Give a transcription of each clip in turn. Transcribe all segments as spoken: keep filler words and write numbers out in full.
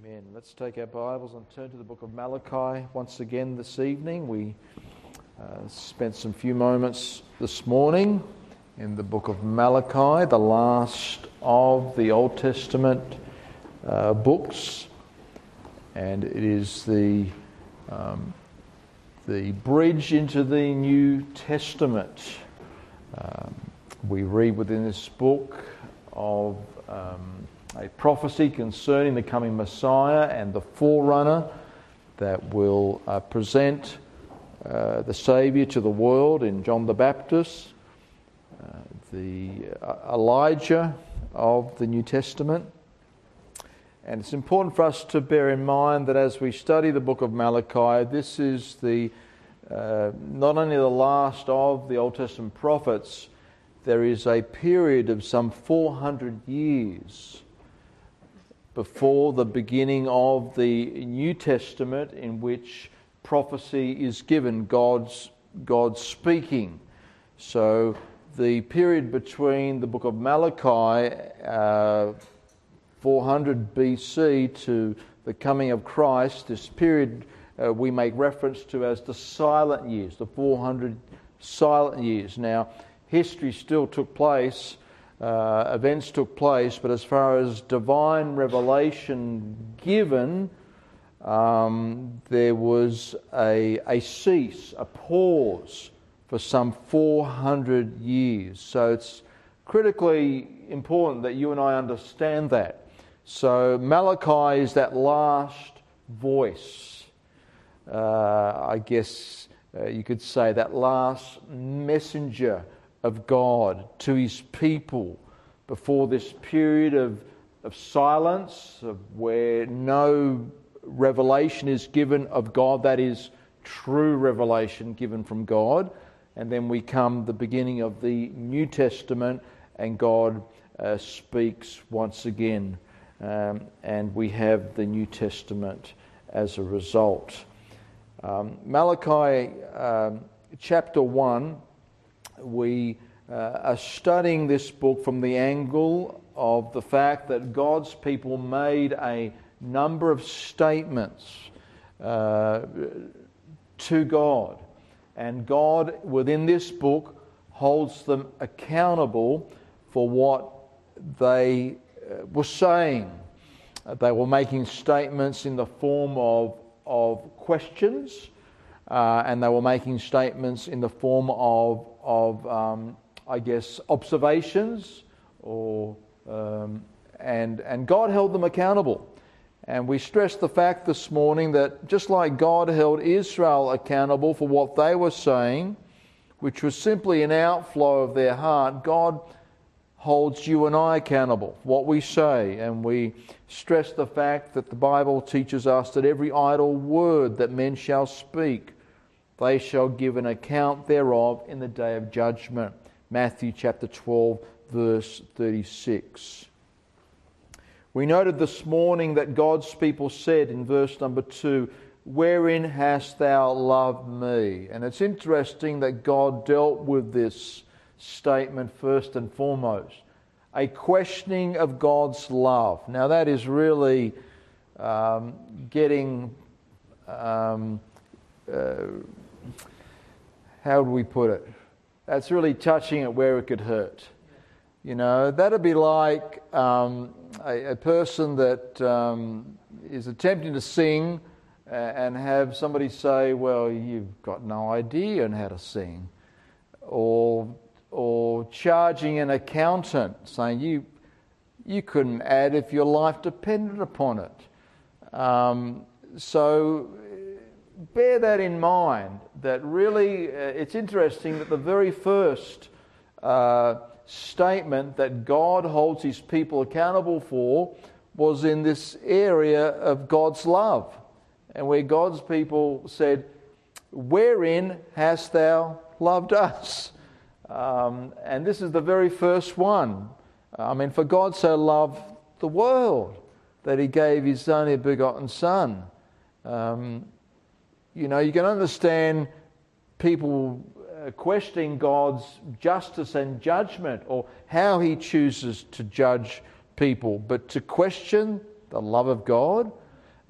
Amen. Let's take our Bibles and turn to the book of Malachi once again this evening. We uh, spent some few moments this morning in the book of Malachi, the last of the Old Testament uh, books, and it is the um, the bridge into the New Testament. Um, we read within this book of um, a prophecy concerning the coming Messiah and the forerunner that will uh, present uh, the Saviour to the world in John the Baptist, uh, the uh, Elijah of the New Testament. And it's important for us to bear in mind that as we study the book of Malachi, this is the uh, not only the last of the Old Testament prophets, there is a period of some four hundred years before the beginning of the New Testament in which prophecy is given, God's, God's speaking. So the period between the book of Malachi, uh, four hundred B C, to the coming of Christ, this period uh, we make reference to as the silent years, the four hundred silent years. Now, history still took place, uh, events took place, but as far as divine revelation given, um, there was a, a cease, a pause for some four hundred years. So it's critically important that you and I understand that. So Malachi is that last voice, uh, I guess uh, you could say, that last messenger of God to his people before this period of, of silence, of where no revelation is given of God, that is true revelation given from God. And then we come the beginning of the New Testament, and God uh, speaks once again. Um, and we have the New Testament as a result. Um, Malachi um, chapter one, we uh, are studying this book from the angle of the fact that God's people made a number of statements uh, to God. And God, within this book, holds them accountable for what they uh, were saying. Uh, they were making statements in the form of, of questions, uh, and they were making statements in the form of, of um, I guess, observations, or um, and and God held them accountable. And we stressed the fact this morning that just like God held Israel accountable for what they were saying, which was simply an outflow of their heart, God holds you and I accountable for what we say. And we stress the fact that the Bible teaches us that every idle word that men shall speak, they shall give an account thereof in the day of judgment. Matthew chapter twelve, verse thirty-six. We noted this morning that God's people said in verse number two, "Wherein hast thou loved me?" And it's interesting that God dealt with this statement first and foremost. A questioning of God's love. Now that is really um, getting, um, uh, how do we put it? That's really touching it where it could hurt. You know, that'd be like um, a, a person that um, is attempting to sing and have somebody say, "Well, you've got no idea on how to sing," or or charging an accountant saying, "You you couldn't add if your life depended upon it." Um, so bear that in mind. That really, uh, it's interesting that the very first Uh, statement that God holds his people accountable for was in this area of God's love, and where God's people said, "Wherein hast thou loved us?" Um, and this is the very first one. I mean, for God so loved the world that he gave his only begotten Son. Um, you know, you can understand people questioning God's justice and judgment, or how he chooses to judge people. But to question the love of God,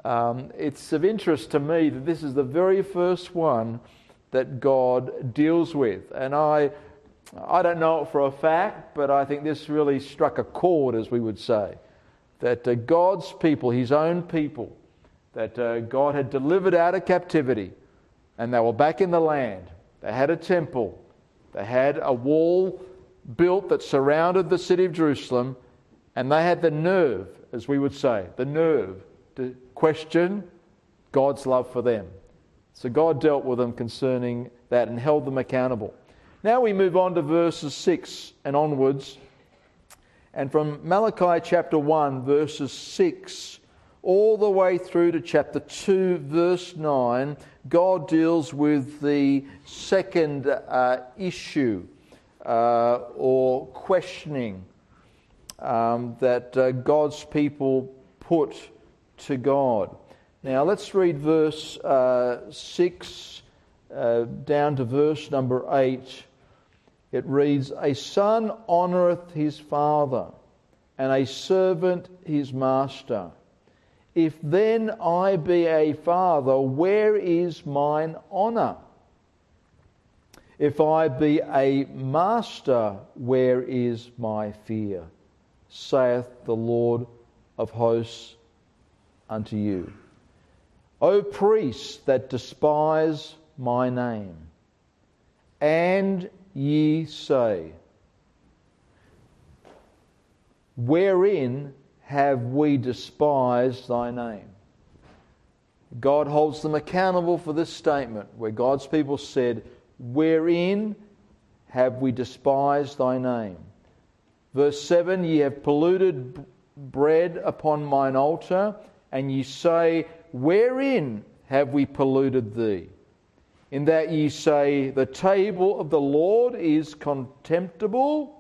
Um, it's of interest to me that this is the very first one that God deals with. And I, I don't know it for a fact, but I think this really struck a chord, as we would say, that uh, God's people, his own people, that uh, God had delivered out of captivity, and they were back in the land. They had a temple. They had a wall built that surrounded the city of Jerusalem, and they had the nerve, as we would say, the nerve to question God's love for them. So God dealt with them concerning that and held them accountable. Now we move on to verses six and onwards. And from Malachi chapter one, verses six, all the way through to chapter two, verse nine, God deals with the second uh, issue uh, or questioning um, that uh, God's people put to God. Now let's read verse uh, six uh, down to verse number eight. It reads, "A son honoureth his father, and a servant his master. If then I be a father, where is mine honour? If I be a master, where is my fear? Saith the Lord of hosts unto you. O priests that despise my name, and ye say, wherein have we despised thy name?" God holds them accountable for this statement, where God's people said, wherein have we despised thy name? Verse seven, "Ye have polluted bread upon mine altar, and ye say, wherein have we polluted thee? In that ye say, the table of the Lord is contemptible,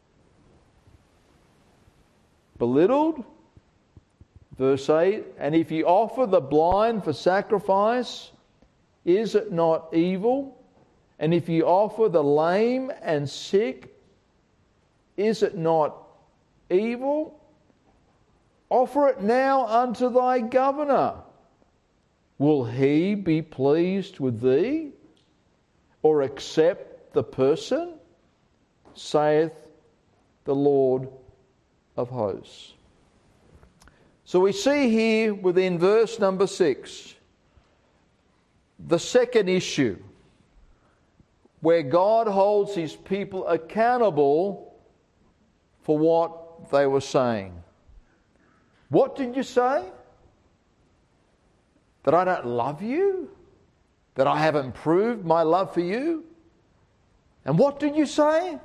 belittled." Verse eight, "And if ye offer the blind for sacrifice, is it not evil? And if ye offer the lame and sick, is it not evil? Offer it now unto thy governor. Will he be pleased with thee, or accept the person? Saith the Lord of hosts." So we see here within verse number six the second issue where God holds his people accountable for what they were saying. What did you say? That I don't love you? That I haven't proved my love for you? And what did you say?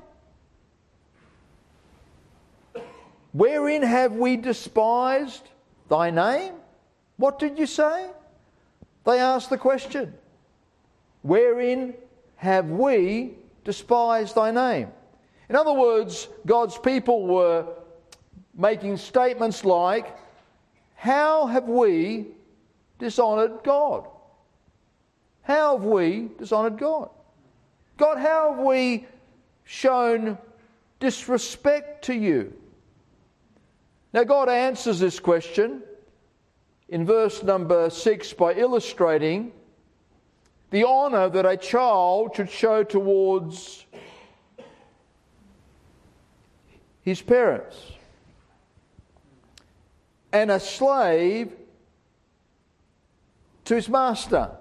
Wherein have we despised thy name? What did you say? They asked the question. Wherein have we despised thy name? In other words, God's people were making statements like, how have we dishonoured God? How have we dishonoured God? God, how have we shown disrespect to you? Now God answers this question in verse number six by illustrating the honour that a child should show towards his parents, and a slave to his master.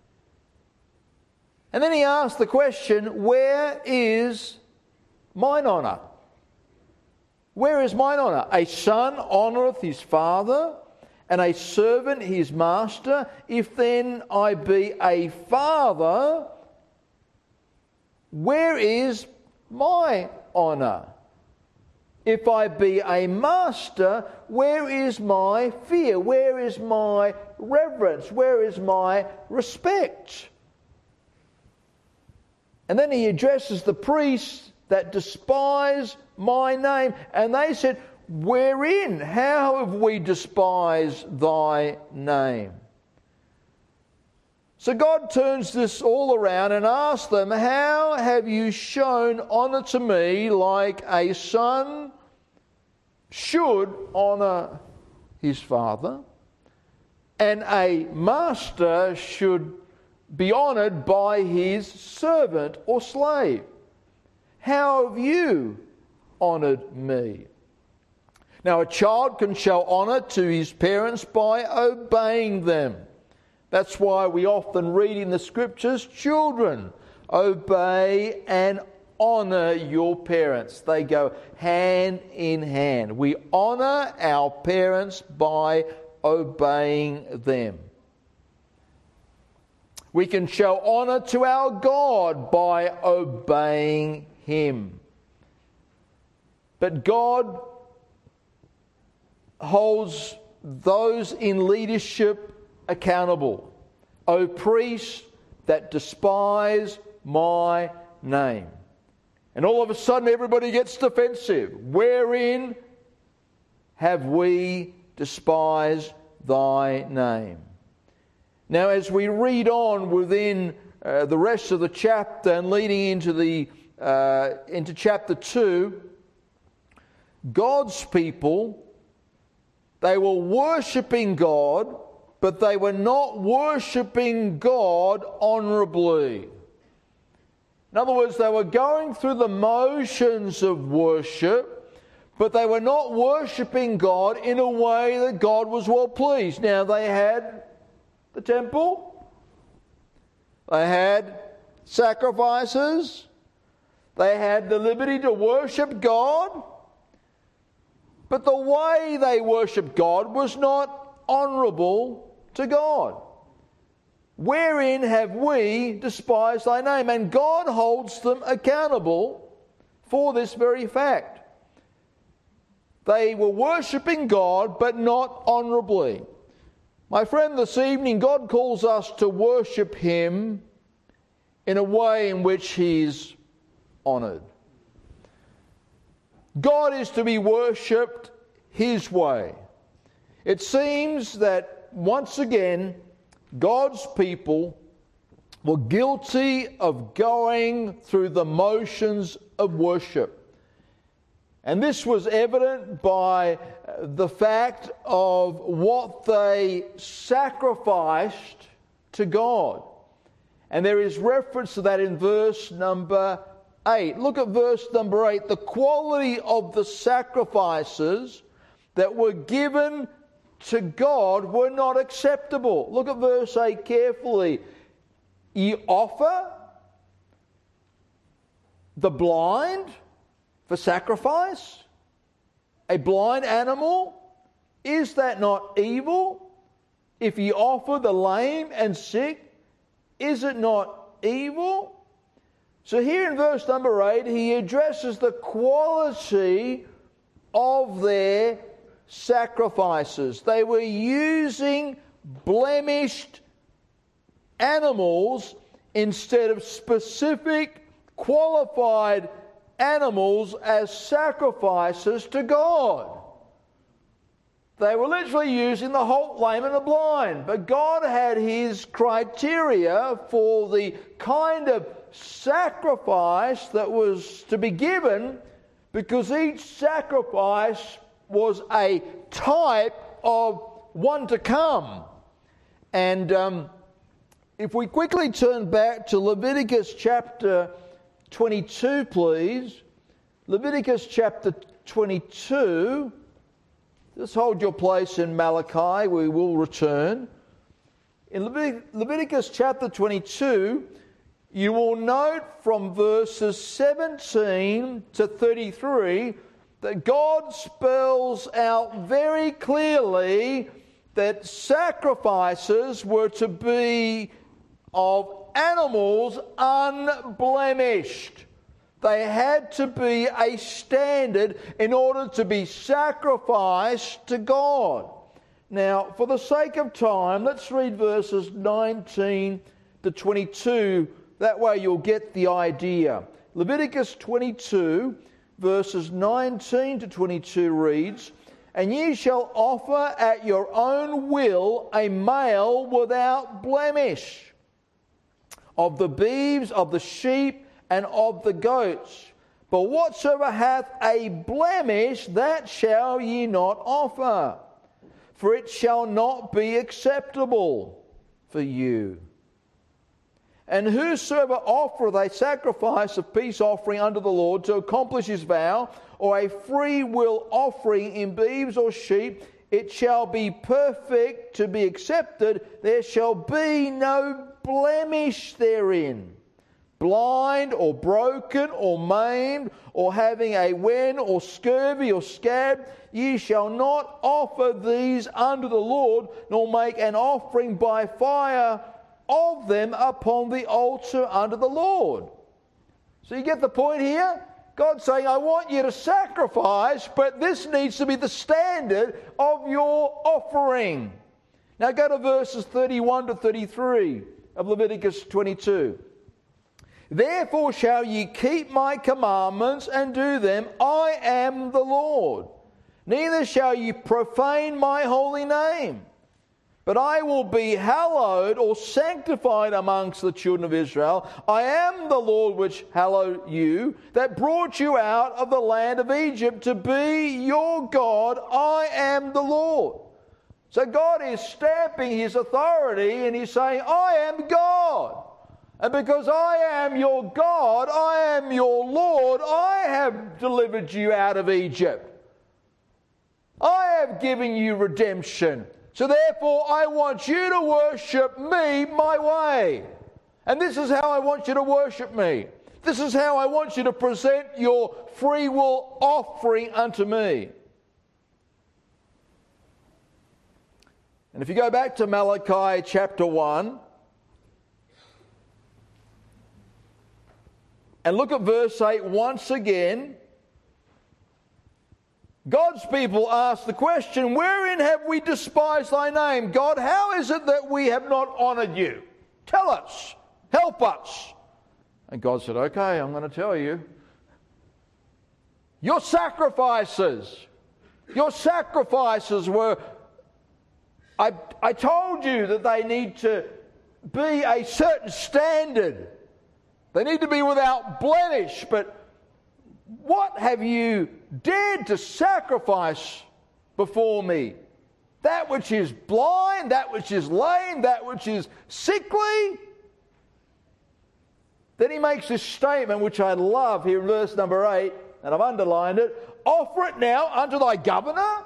And then he asks the question, where is mine honour? Where is mine honour? A son honoureth his father, and a servant his master. If then I be a father, where is my honour? If I be a master, where is my fear? Where is my reverence? Where is my respect? And then he addresses the priests that despise my name. And they said, wherein? How have we despised thy name? So God turns this all around and asks them, how have you shown honour to me like a son should honour his father? and a master should be honoured by his servant or slave. How have you honoured me? Now, a child can show honour to his parents by obeying them. That's why we often read in the Scriptures, children, obey and honour your parents. They go hand in hand. We honour our parents by obeying them. We can show honour to our God by obeying Him. But God holds those in leadership accountable. O priests that despise my name. And all of a sudden everybody gets defensive. Wherein have we despised thy name? Now, as we read on within uh, the rest of the chapter and leading into the uh, into chapter two, God's people, they were worshipping God, but they were not worshipping God honourably. In other words, they were going through the motions of worship, but they were not worshipping God in a way that God was well pleased. Now, they had the temple, they had sacrifices, they had the liberty to worship God, but the way they worshipped God was not honourable to God. Wherein have we despised thy name? And God holds them accountable for this very fact. They were worshipping God, but not honourably. My friend, this evening, God calls us to worship Him in a way in which He is honoured. God is to be worshipped His way. It seems that once again, God's people were guilty of going through the motions of worship. And this was evident by the fact of what they sacrificed to God. And there is reference to that in verse number eight. Look at verse number eight. The quality of the sacrifices that were given to God were not acceptable. Look at verse eight carefully. Ye offer the blind for sacrifice, a blind animal, is that not evil? If ye offer the lame and sick, is it not evil? So here in verse number eight, he addresses the quality of their sacrifices. They were using blemished animals instead of specific, qualified animals as sacrifices to God. They were literally using the halt, lame and the blind. But God had His criteria for the kind of sacrifice that was to be given, because each sacrifice was a type of one to come. And um, if we quickly turn back to Leviticus chapter twenty-two, please. Leviticus chapter twenty-two. Just hold your place in Malachi. We will return. In Levit- Leviticus chapter twenty-two, you will note from verses seventeen to thirty-three that God spells out very clearly that sacrifices were to be of animals unblemished. They had to be a standard in order to be sacrificed to God. Now, for the sake of time, let's read verses nineteen to twenty-two. That way you'll get the idea. Leviticus twenty-two, verses nineteen to twenty-two reads, And ye shall offer at your own will a male without blemish, of the beeves, of the sheep, and of the goats. But whatsoever hath a blemish, that shall ye not offer. for it shall not be acceptable for you. And whosoever offereth a sacrifice of peace offering unto the Lord to accomplish his vow, or a free will offering in beeves or sheep, it shall be perfect to be accepted. There shall be no blemish therein. Blind or broken or maimed or having a wen or scurvy or scab, ye shall not offer these unto the Lord, nor make an offering by fire of them upon the altar unto the Lord. So you get the point here? God's saying, I want you to sacrifice, but this needs to be the standard of your offering. Now go to verses thirty-one to thirty-three of Leviticus twenty-two. Therefore shall ye keep my commandments and do them. I am the Lord. Neither shall ye profane my holy name. But I will be hallowed or sanctified amongst the children of Israel. I am the Lord which hallow you, that brought you out of the land of Egypt to be your God. I am the Lord. So God is stamping his authority and he's saying, I am God. And because I am your God, I am your Lord, I have delivered you out of Egypt. I have given you redemption. So therefore, I want you to worship me my way. And this is how I want you to worship me. This is how I want you to present your free will offering unto me. And if you go back to Malachi chapter one, and look at verse eight once again, God's people ask the question, wherein have we despised thy name? God, how is it that we have not honoured you? Tell us. Help us. And God said, okay, I'm going to tell you. Your sacrifices, your sacrifices were, I, I told you that they need to be a certain standard. They need to be without blemish, but what have you dared to sacrifice before me? That which is blind, that which is lame, that which is sickly? Then he makes this statement, which I love here in verse number eight, and I've underlined it. Offer it now unto thy governor?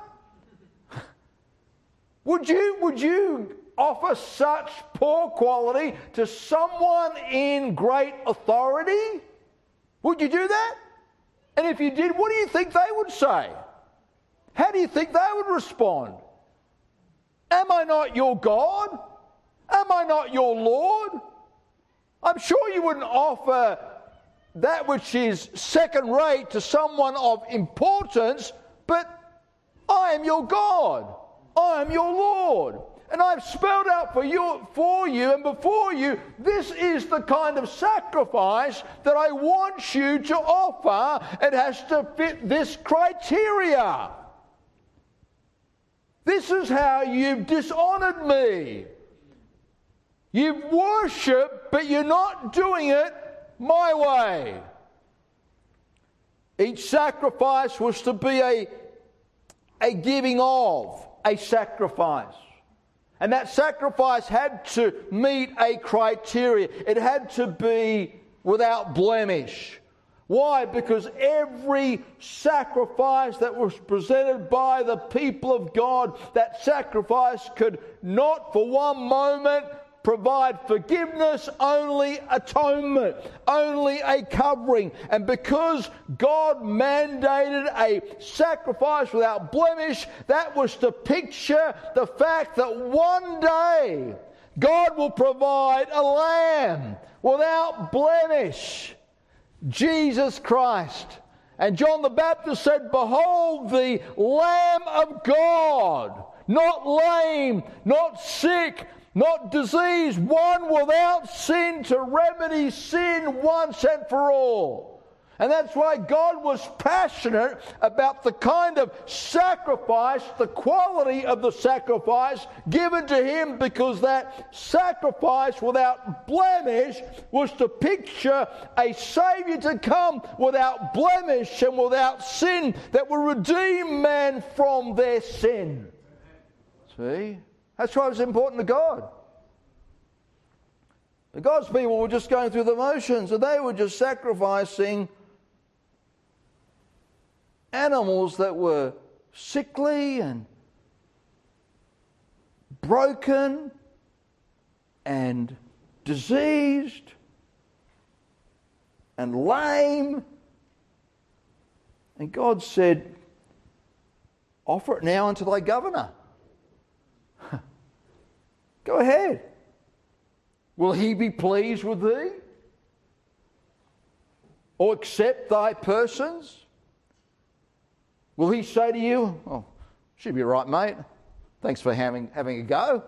Would you, would you offer such poor quality to someone in great authority? Would you do that? And if you did, what do you think they would say? How do you think they would respond? Am I not your God? Am I not your Lord? I'm sure you wouldn't offer that which is second rate to someone of importance, but I am your God. I am your Lord. And I've spelled out for you, for you and before you, this is the kind of sacrifice that I want you to offer. It has to fit this criteria. This is how you've dishonoured me. You've worshipped, but you're not doing it my way. Each sacrifice was to be a, a giving of a sacrifice. And that sacrifice had to meet a criteria. It had to be without blemish. Why? Because every sacrifice that was presented by the people of God, that sacrifice could not for one moment provide forgiveness, only atonement, only a covering. And because God mandated a sacrifice without blemish, that was to picture the fact that one day God will provide a lamb without blemish, Jesus Christ. And John the Baptist said, behold the Lamb of God, not lame, not sick, not disease, one without sin to remedy sin once and for all. And that's why God was passionate about the kind of sacrifice, the quality of the sacrifice given to him, because that sacrifice without blemish was to picture a Saviour to come without blemish and without sin that would redeem man from their sin. See? That's why it's important to God. And God's people were just going through the motions, and they were just sacrificing animals that were sickly and broken and diseased and lame. And God said, offer it now unto thy governor. Go ahead. Will he be pleased with thee? Or accept thy persons? Will he say to you, oh, should be right, mate. Thanks for having, having a go.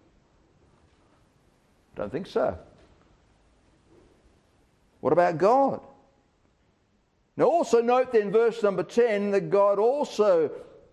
Don't think so. What about God? Now also note then verse number ten that God also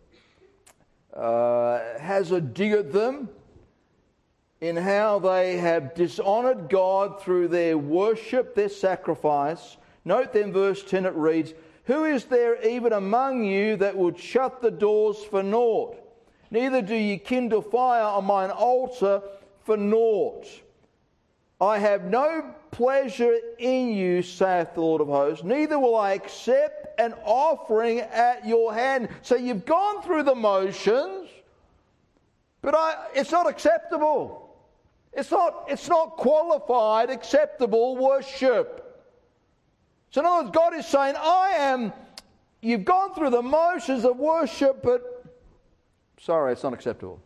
uh, has a dig at them in how they have dishonoured God through their worship, their sacrifice. Note then verse ten, it reads, who is there even among you that would shut the doors for naught? Neither do ye kindle fire on mine altar for naught. I have no pleasure in you, saith the Lord of hosts, neither will I accept an offering at your hand. So you've gone through the motions, but I, it's not acceptable. It's not, it's not qualified, acceptable worship. So in other words, God is saying, I am, you've gone through the motions of worship, but sorry, it's not acceptable.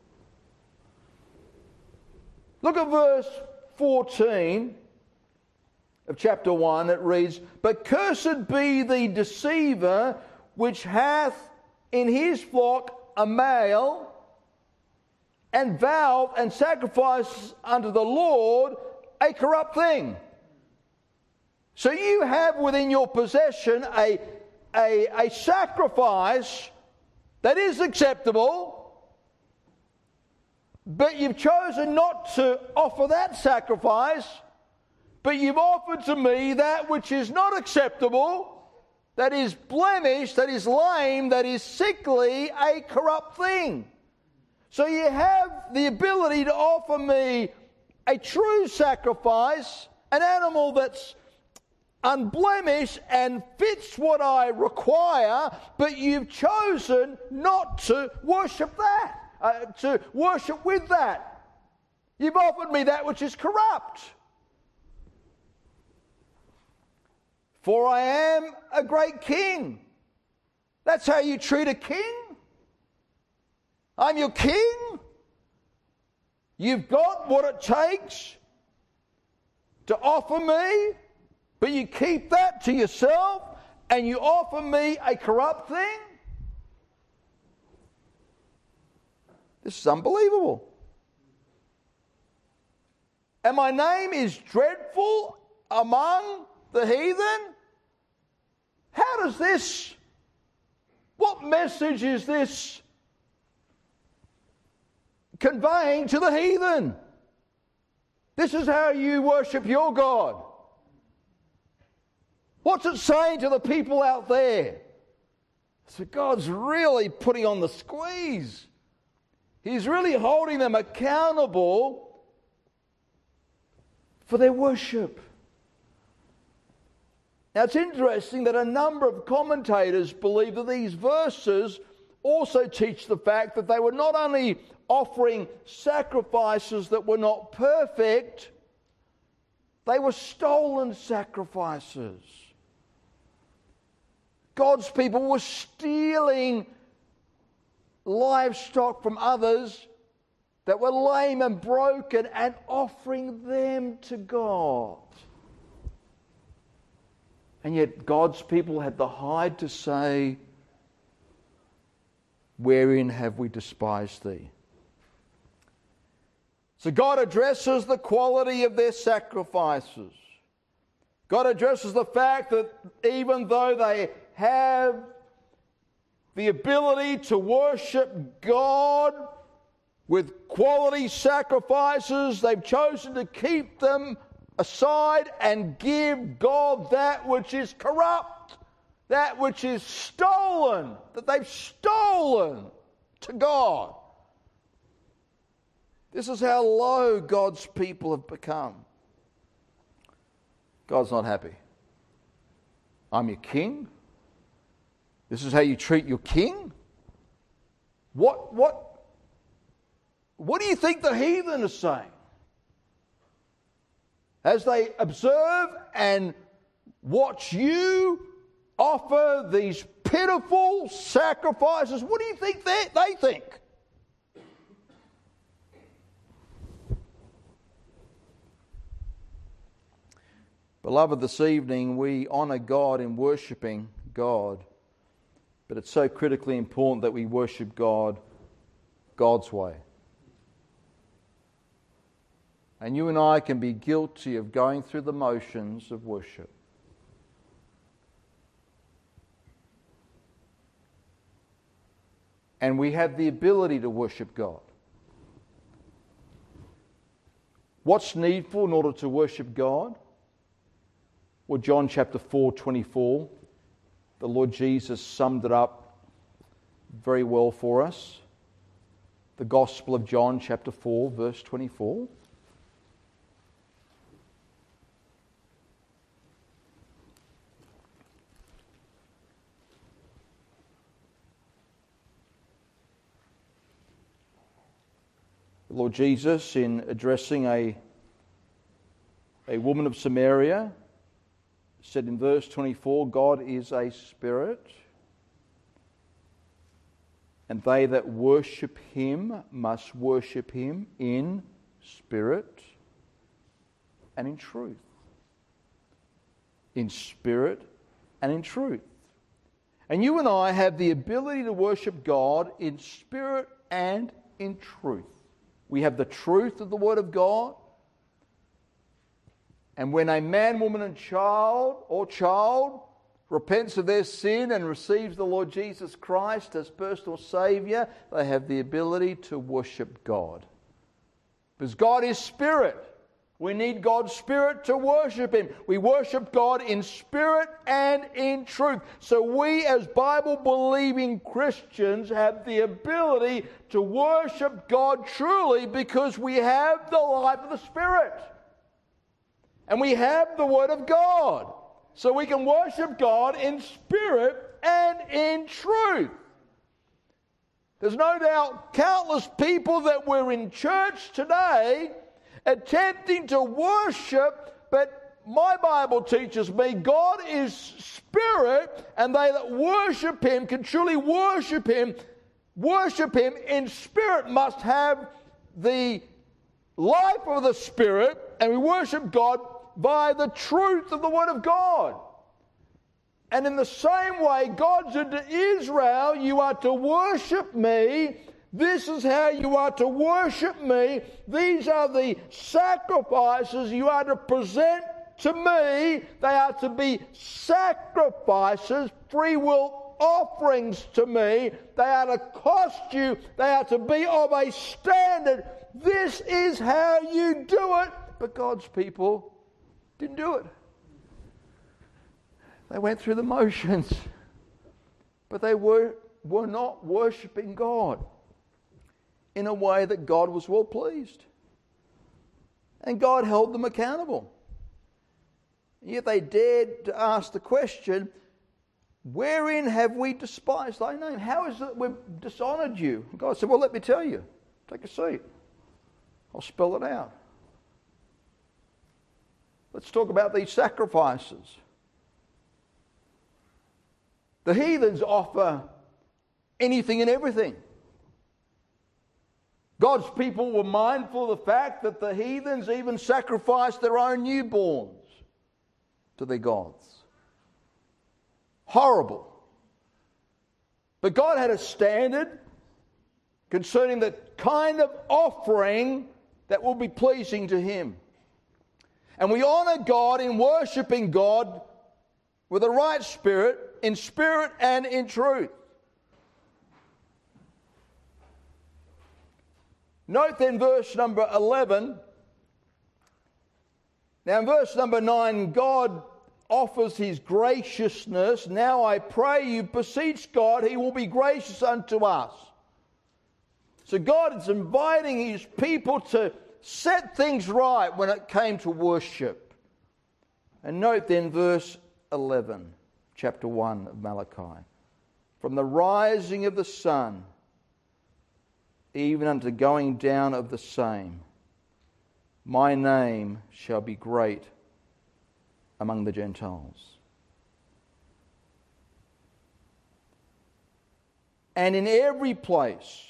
Look at verse fourteen of chapter one. It reads, but cursed be the deceiver which hath in his flock a male, and vowed and sacrificed unto the Lord a corrupt thing. So you have within your possession a, a, a sacrifice that is acceptable, but you've chosen not to offer that sacrifice, but you've offered to me that which is not acceptable, that is blemished, that is lame, that is sickly, a corrupt thing. So you have the ability to offer me a true sacrifice, an animal that's unblemished and fits what I require, but you've chosen not to worship that, uh, to worship with that. You've offered me that which is corrupt. For I am a great king. That's how you treat a king. I'm your king. You've got what it takes to offer me, but you keep that to yourself and you offer me a corrupt thing? This is unbelievable. And my name is dreadful among the heathen? How does this, what message is this conveying to the heathen? This is how you worship your God. What's it saying to the people out there? So God's really putting on the squeeze. He's really holding them accountable for their worship. Now it's interesting that a number of commentators believe that these verses also teach the fact that they were not only offering sacrifices that were not perfect, they were stolen sacrifices. God's people were stealing livestock from others that were lame and broken and offering them to God. And yet God's people had the hide to say, wherein have we despised thee? So God addresses the quality of their sacrifices. God addresses the fact that even though they have the ability to worship God with quality sacrifices, they've chosen to keep them aside and give God that which is corrupt, that which is stolen, that they've stolen to God. This is how low God's people have become. God's not happy. I'm your king? This is how you treat your king? What, what, what do you think the heathen are saying? As they observe and watch you offer these pitiful sacrifices, what do you think they, they think? Beloved, this evening we honour God in worshipping God, but it's so critically important that we worship God God's way. And you and I can be guilty of going through the motions of worship. And we have the ability to worship God. What's needful in order to worship God? Well, John chapter four, twenty-four, the Lord Jesus summed it up very well for us. The Gospel of John chapter four, verse twenty-four. The Lord Jesus, in addressing a, a woman of Samaria, said in verse twenty-four, God is a spirit, and they that worship him must worship him in spirit and in truth. In spirit and in truth. And you and I have the ability to worship God in spirit and in truth. We have the truth of the Word of God. And when a man, woman and child or child repents of their sin and receives the Lord Jesus Christ as personal Saviour, they have the ability to worship God. Because God is Spirit. We need God's Spirit to worship Him. We worship God in spirit and in truth. So we as Bible-believing Christians have the ability to worship God truly because we have the life of the Spirit. And we have the Word of God. So we can worship God in spirit and in truth. There's no doubt countless people that were in church today attempting to worship, but my Bible teaches me God is spirit, and they that worship Him can truly worship Him. Worship Him in spirit must have the life of the Spirit, and we worship God by the truth of the Word of God. And in the same way, God said to Israel, you are to worship me. This is how you are to worship me. These are the sacrifices you are to present to me. They are to be sacrifices, free will offerings to me. They are to cost you. They are to be of a standard. This is how you do it. But God's people didn't do it. They went through the motions. But they were, were not worshipping God in a way that God was well pleased. And God held them accountable. Yet they dared to ask the question, wherein have we despised thy name? How is it we've dishonoured you? And God said, well, let me tell you. Take a seat. I'll spell it out. Let's talk about these sacrifices. The heathens offer anything and everything. God's people were mindful of the fact that the heathens even sacrificed their own newborns to their gods. Horrible. But God had a standard concerning the kind of offering that will be pleasing to Him. And we honour God in worshipping God with the right spirit, in spirit and in truth. Note then verse number eleven. Now in verse number nine, God offers His graciousness. Now I pray you, beseech God, He will be gracious unto us. So God is inviting his people to set things right when it came to worship. And note then verse eleven, chapter one of Malachi. From the rising of the sun, even unto the going down of the same, my name shall be great among the Gentiles. And in every place.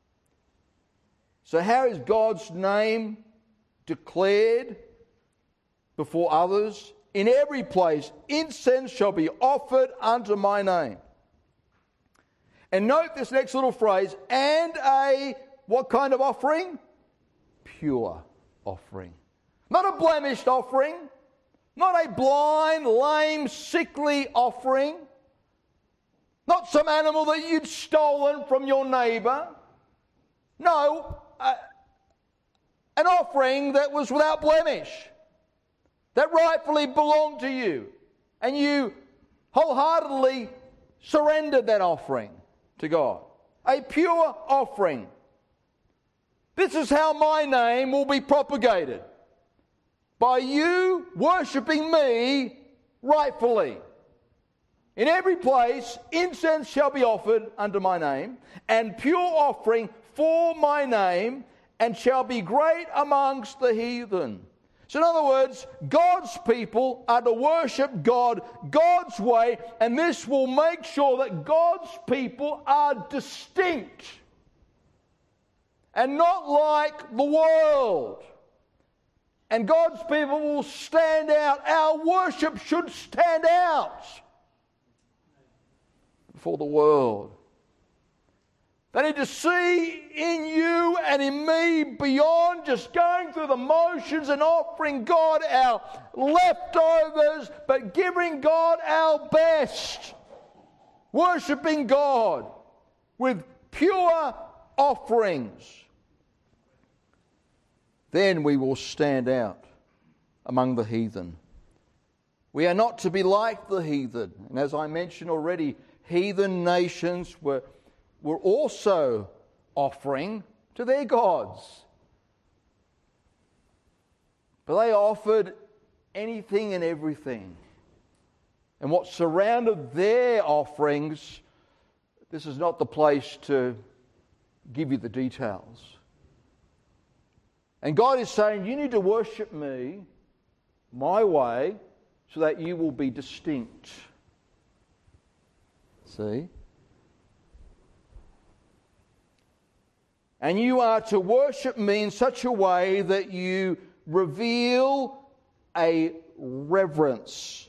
So how is God's name declared before others? In every place, incense shall be offered unto my name. And note this next little phrase, and a, what kind of offering? Pure offering. Not a blemished offering. Not a blind, lame, sickly offering. Not some animal that you'd stolen from your neighbour. No, uh, an offering that was without blemish, that rightfully belonged to you. And you wholeheartedly surrendered that offering to God. A pure offering. This is how my name will be propagated. By you worshipping me rightfully. In every place, incense shall be offered unto my name, and pure offering for my name, and shall be great amongst the heathen. So in other words, God's people are to worship God God's way, and this will make sure that God's people are distinct and not like the world. And God's people will stand out. Our worship should stand out before the world. They need to see in you and in me, beyond just going through the motions and offering God our leftovers, but giving God our best. Worshipping God with pure offerings. Then we will stand out among the heathen. We are not to be like the heathen. And as I mentioned already, heathen nations were, were also offering to their gods. But they offered anything and everything. And what surrounded their offerings, this is not the place to give you the details. And God is saying, you need to worship me my way so that you will be distinct. See? And you are to worship me in such a way that you reveal a reverence.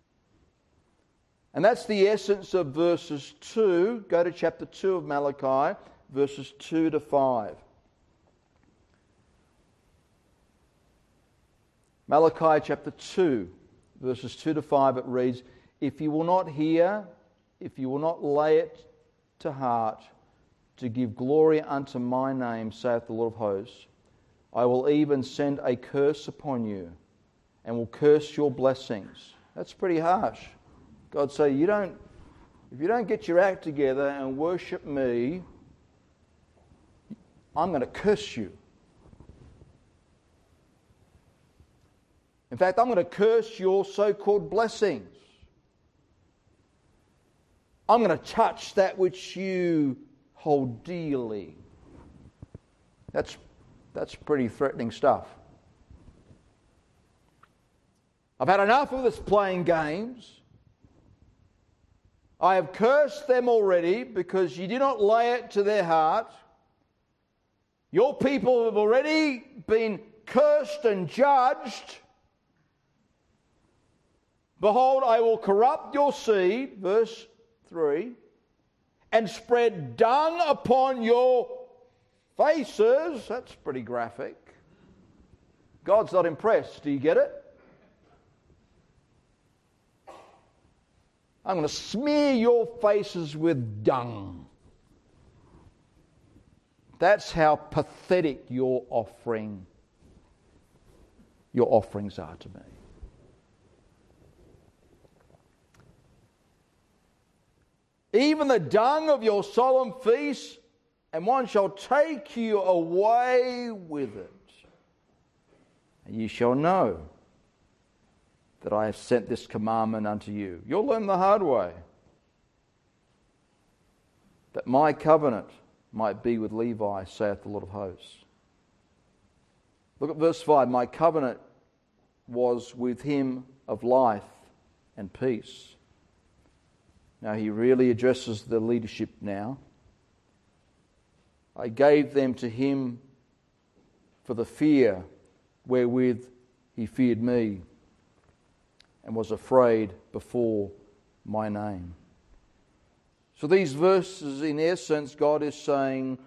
And that's the essence of verses two. Go to chapter two of Malachi, verses two to five. Malachi chapter two, verses two to five, it reads, if you will not hear, if you will not lay it to heart, to give glory unto my name, saith the Lord of hosts, I will even send a curse upon you, and will curse your blessings. That's pretty harsh. God say, you don't, if you don't get your act together and worship me, I'm going to curse you. In fact, I'm going to curse your so-called blessings. I'm going to touch that which you hold dearly. That's, that's pretty threatening stuff. I've had enough of this playing games. I have cursed them already because you did not lay it to their heart. Your people have already been cursed and judged. Behold, I will corrupt your seed, verse three, and spread dung upon your faces. That's pretty graphic. God's not impressed. Do you get it? I'm going to smear your faces with dung. That's how pathetic your offering, your offerings are to me. Even the dung of your solemn feasts and one shall take you away with it. And you shall know that I have sent this commandment unto you. You'll learn the hard way. That my covenant might be with Levi, saith the Lord of hosts. Look at verse five. My covenant was with him of life and peace. Now he really addresses the leadership now. I gave them to him for the fear wherewith he feared me and was afraid before my name. So these verses, in essence, God is saying,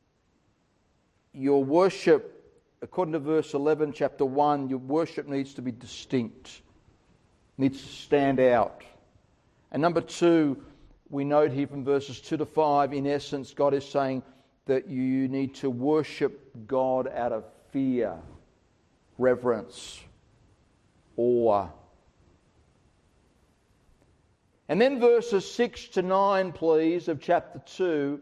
your worship, according to verse eleven, chapter one, your worship needs to be distinct, needs to stand out. And number two, we note here from verses two to five, in essence, God is saying that you need to worship God out of fear, reverence, awe. And then verses six to nine, please, of chapter two,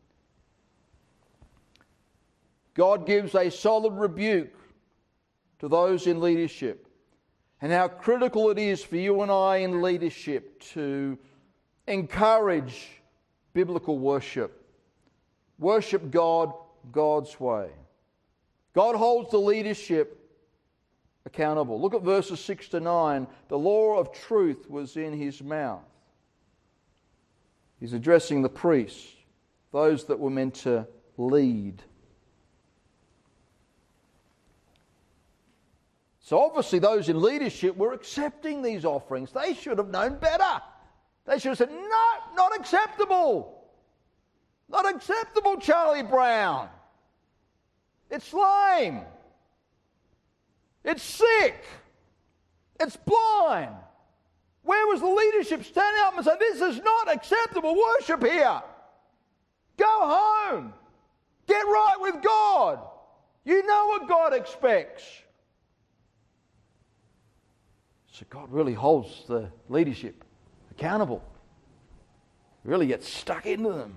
God gives a solid rebuke to those in leadership and how critical it is for you and I in leadership to encourage biblical worship. Worship God God's way. God holds the leadership accountable. Look at verses six to nine. The law of truth was in his mouth. He's addressing the priests, those that were meant to lead. So obviously those in leadership were accepting these offerings. They should have known better. They should have said, no, not acceptable. Not acceptable, Charlie Brown. It's lame. It's sick. It's blind. Where was the leadership standing up and saying, this is not acceptable worship here. Go home. Get right with God. You know what God expects. So God really holds the leadership accountable. Really gets stuck into them.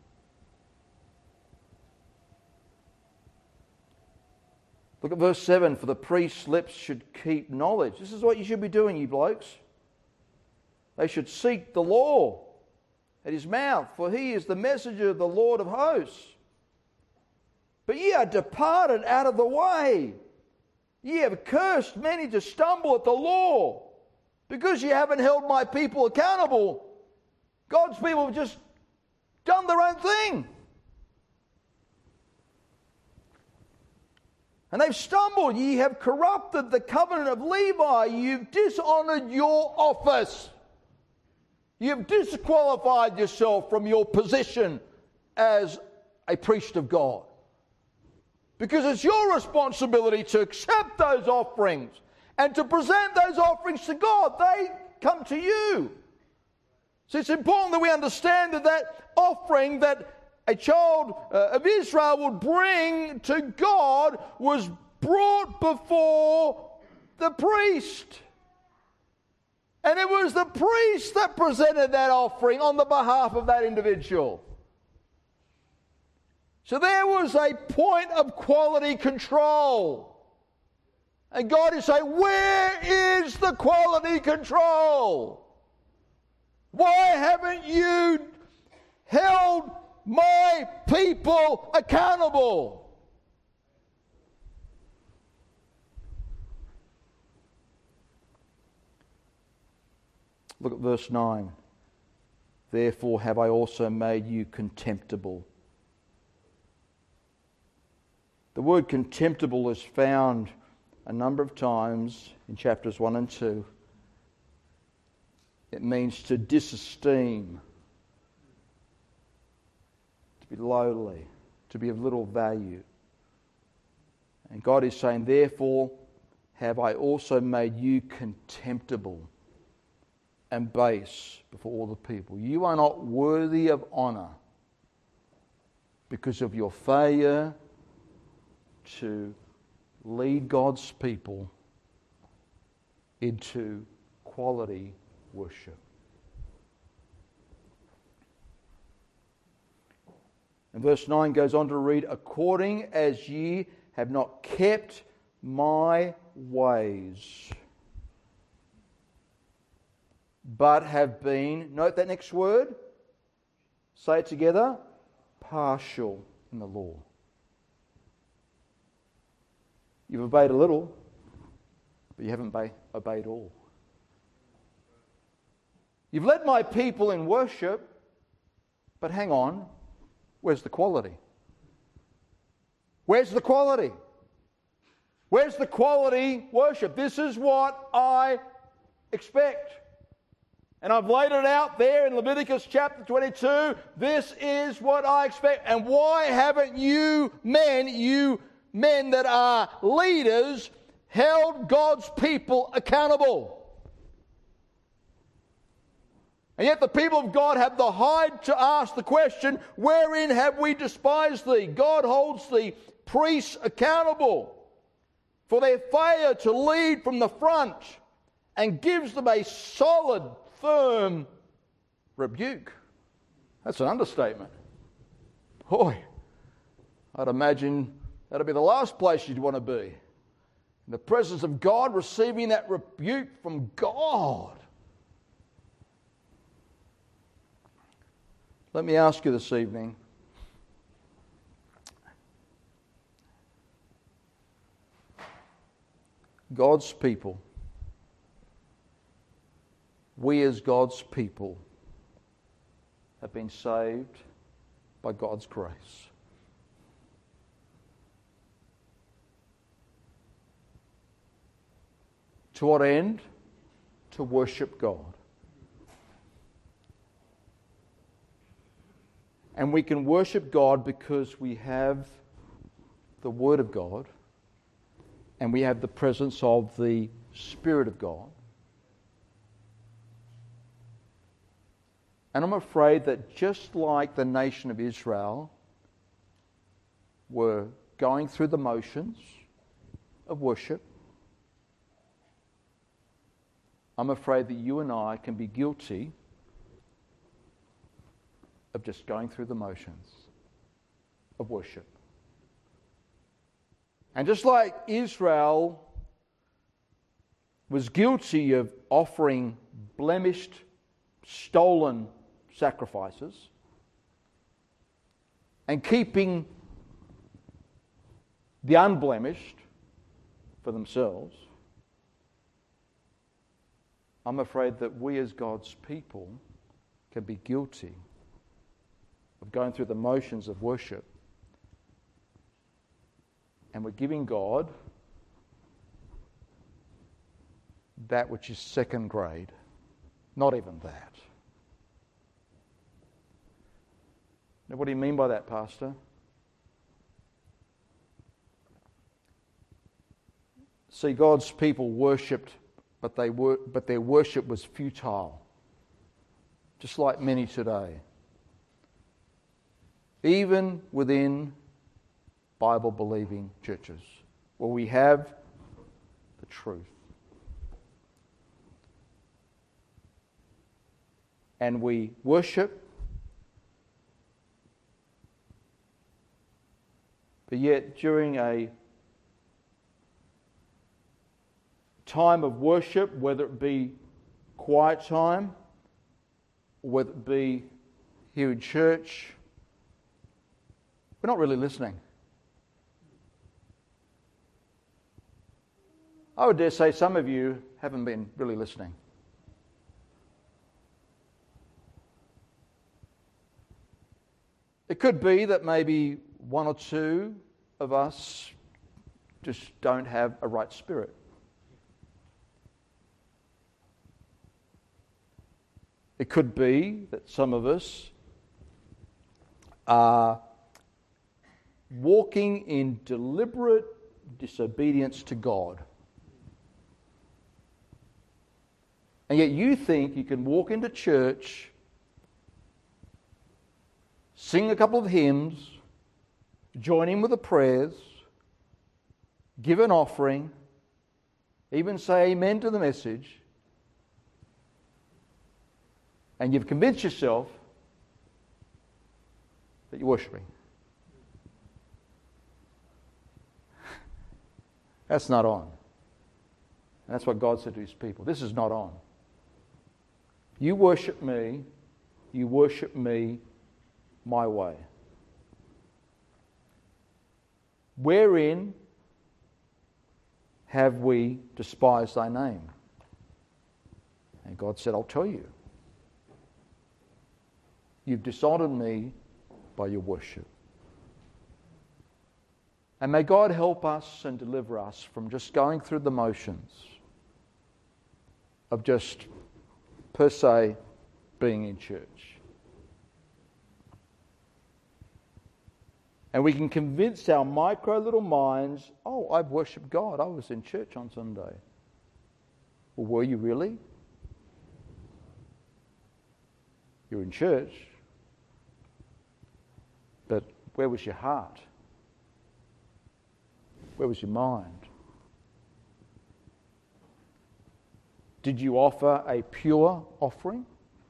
Look at verse seven. For the priest's lips should keep knowledge. This is what you should be doing, you blokes. They should seek the law at his mouth, for he is the messenger of the Lord of hosts. But ye are departed out of the way. Ye have cursed many to stumble at the law, because ye haven't held my people accountable. God's people have just done their own thing. And they've stumbled. Ye have corrupted the covenant of Levi. You've dishonoured your office. You've disqualified yourself from your position as a priest of God. Because it's your responsibility to accept those offerings and to present those offerings to God. They come to you. So it's important that we understand that that offering that a child uh, of Israel would bring to God was brought before the priest. And it was the priest that presented that offering on the behalf of that individual. So there was a point of quality control. And God is saying, where is the quality control? Why haven't you held my people accountable? Look at verse nine. Therefore have I also made you contemptible. The word contemptible is found a number of times in chapters one and two. It means to disesteem, to be lowly, to be of little value. And God is saying, therefore have I also made you contemptible and base before all the people. You are not worthy of honour because of your failure to lead God's people into quality worship. And verse nine goes on to read, according as ye have not kept my ways, but have been, note that next word, say it together, partial in the law. You've obeyed a little, but you haven't obeyed, obeyed all. You've led my people in worship, but hang on, where's the quality? Where's the quality? Where's the quality worship? This is what I expect. And I've laid it out there in Leviticus chapter twenty-two. This is what I expect. And why haven't you men, you men that are leaders, held God's people accountable? And yet the people of God have the hide to ask the question, wherein have we despised thee? God holds the priests accountable for their failure to lead from the front and gives them a solid, firm rebuke. That's an understatement. Boy, I'd imagine that'd be the last place you'd want to be. In the presence of God, receiving that rebuke from God. Let me ask you this evening, God's people, we as God's people have been saved by God's grace. To what end? To worship God. And we can worship God because we have the Word of God and we have the presence of the Spirit of God. And I'm afraid that just like the nation of Israel were going through the motions of worship, I'm afraid that you and I can be guilty of just going through the motions of worship. And just like Israel was guilty of offering blemished, stolen sacrifices and keeping the unblemished for themselves, I'm afraid that we as God's people can be guilty of going through the motions of worship, and we're giving God that which is second grade, not even that. Now, what do you mean by that, Pastor? See, God's people worshipped, but they were, but their worship was futile, just like many today. Even within Bible-believing churches, where we have the truth. And we worship, but yet during a time of worship, whether it be quiet time, or whether it be here in church, we're not really listening. I would dare say some of you haven't been really listening. It could be that maybe one or two of us just don't have a right spirit. It could be that some of us are walking in deliberate disobedience to God. And yet you think you can walk into church, sing a couple of hymns, join in with the prayers, give an offering, even say amen to the message, and you've convinced yourself that you're worshipping. That's not on. And that's what God said to his people. This is not on. You worship me, you worship me my way. Wherein have we despised thy name? And God said, I'll tell you. You've dishonoured me by your worship. And may God help us and deliver us from just going through the motions of just per se being in church. And we can convince our micro little minds, oh, I've worshipped God. I was in church on Sunday. Well, were you really? You're in church. But where was your heart? Where was your mind? Did you offer a pure offering?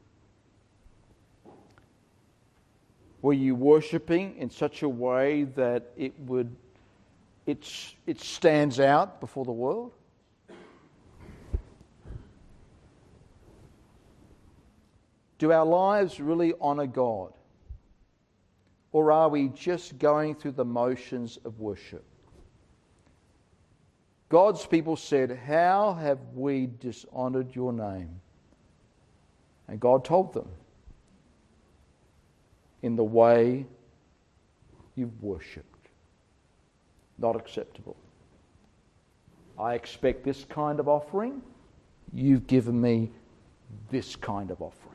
Were you worshipping in such a way that it would it, it stands out before the world? Do our lives really honour God? Or are we just going through the motions of worship? God's people said, how have we dishonoured your name? And God told them, in the way you've worshipped. Not acceptable. I expect this kind of offering. You've given me this kind of offering.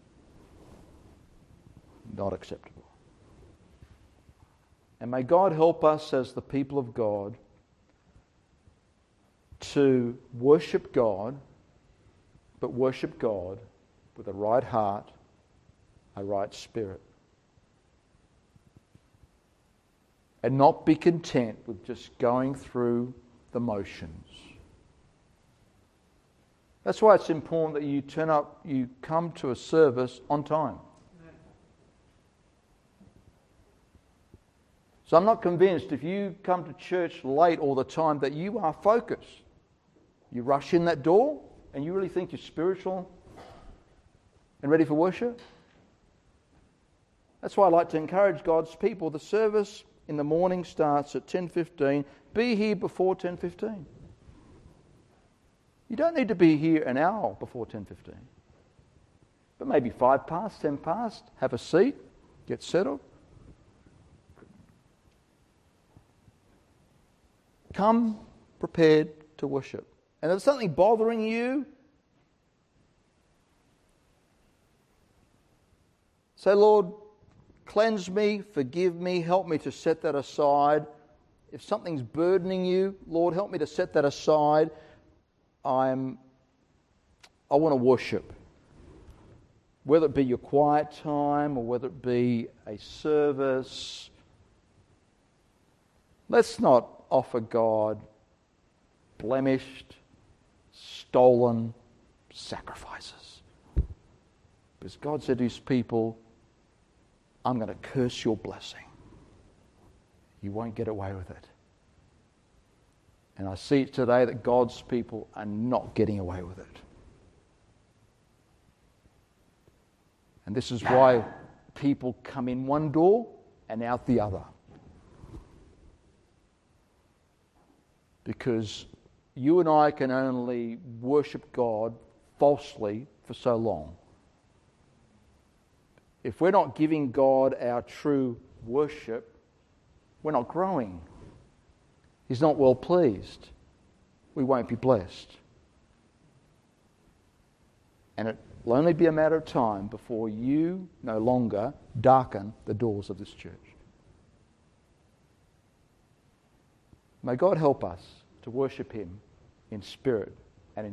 Not acceptable. And may God help us as the people of God to worship God, but worship God with a right heart, a right spirit. And not be content with just going through the motions. That's why it's important that you turn up, you come to a service on time. So I'm not convinced if you come to church late all the time that you are focused. You rush in that door and you really think you're spiritual and ready for worship? That's why I like to encourage God's people. The service in the morning starts at ten fifteen. Be here before ten fifteen. You don't need to be here an hour before ten fifteen. But maybe five past, ten past, have a seat, get settled. Come prepared to worship. And if there's something bothering you, say, Lord, cleanse me, forgive me, help me to set that aside. If something's burdening you, Lord, help me to set that aside. I'm, I want to worship. Whether it be your quiet time or whether it be a service, let's not offer God blemished, stolen sacrifices. Because God said to his people, I'm going to curse your blessing. You won't get away with it. And I see today that God's people are not getting away with it. And this is why people come in one door and out the other. Because you and I can only worship God falsely for so long. If we're not giving God our true worship, we're not growing. He's not well pleased. We won't be blessed. And it will only be a matter of time before you no longer darken the doors of this church. May God help us to worship him in spirit